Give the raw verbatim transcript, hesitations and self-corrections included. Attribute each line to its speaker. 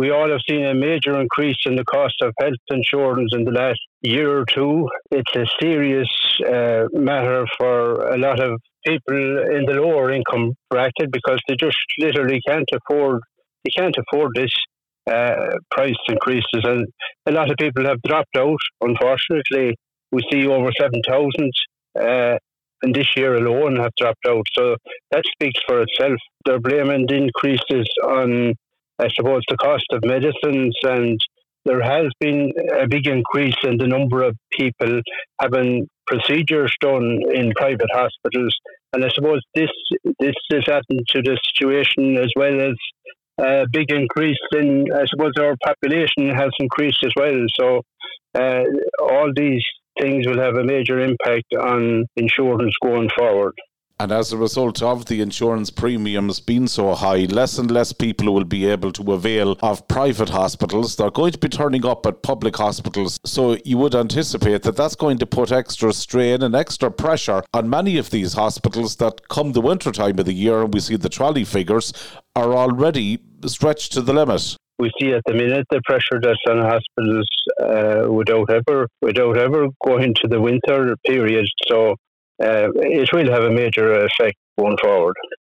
Speaker 1: we all have seen a major increase in the cost of health insurance in the last year or two. It's a serious uh, matter for a lot of people in the lower income bracket because they just literally can't afford they can't afford this uh, price increases, and a lot of people have dropped out. Unfortunately, we see over seven thousand uh, in this year alone have dropped out. So that speaks for itself. They're blaming the increases on, I suppose, the cost of medicines, and there has been a big increase in the number of people having procedures done in private hospitals. And I suppose this this is adding to the situation, as well as a big increase in, I suppose, our population has increased as well. So uh, all these things will have a major impact on insurance going forward.
Speaker 2: And as a result of the insurance premiums being so high, less and less people will be able to avail of private hospitals. They're going to be turning up at public hospitals. So you would anticipate that that's going to put extra strain and extra pressure on many of these hospitals that come the winter time of the year, and we see the trolley figures are already stretched to the limit.
Speaker 1: We see at the minute the pressure that's on hospitals uh, without ever without ever going to the winter period. So Uh, it will have a major effect going forward.